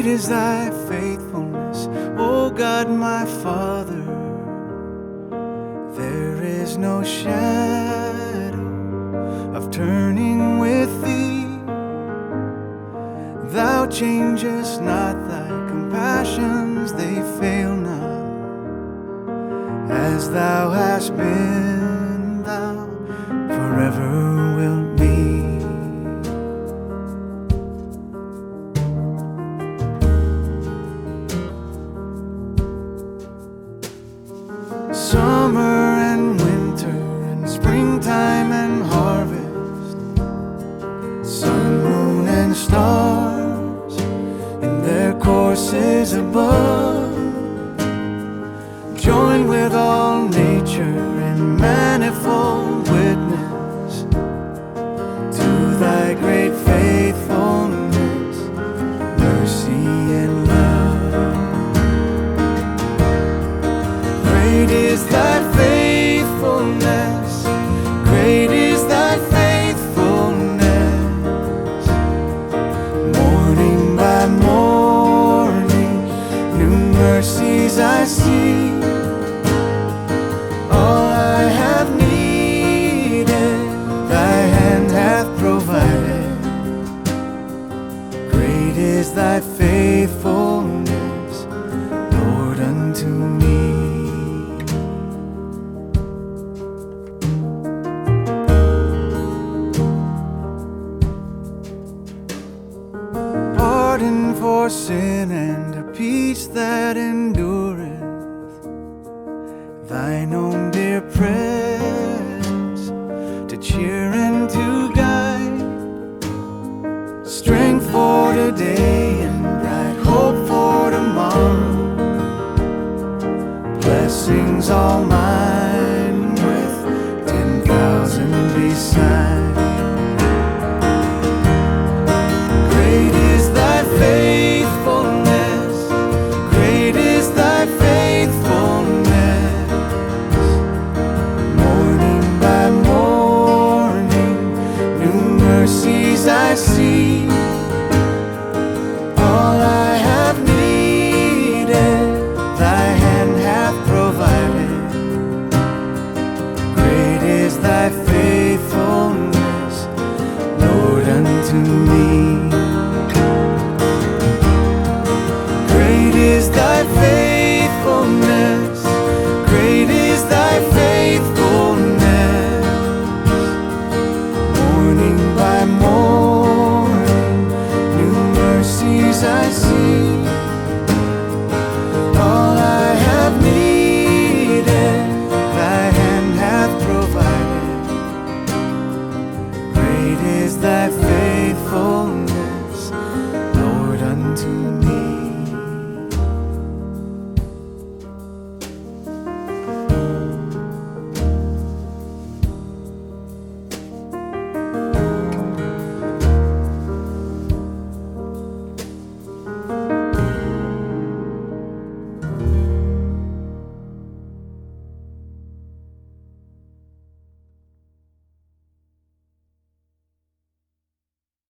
Great is thy faithfulness, O God my Father. There is no shadow of turning with thee. Thou changest not, thy compassions, they fail not. As thou hast been, thou forever wilt be. Summer and winter and springtime and harvest, sun, moon, and stars in their courses above, join with all nature in manifold witness to thy great faithfulness, mercy, and love. Great is thy faithfulness, great is thy faithfulness. Morning by morning, new mercies I see. All I have needed, thy hand hath provided. Great is thy faithfulness, Lord, unto me. Pardon for sin and a peace that endureth, thine own dear presence to cheer and to guide, strength for today and bright hope for tomorrow, blessings all mine with 10,000 beside. Great is thy faithfulness, great is thy faithfulness. Morning by morning, new mercies I see. All I have needed, thy hand hath provided. Great is thy faithfulness, Lord, unto me. Great is thy faithfulness, great is thy faithfulness. Morning by morning, new mercies I see. All I have needed, thy hand hath provided. Great is thy faithfulness, Lord, unto me.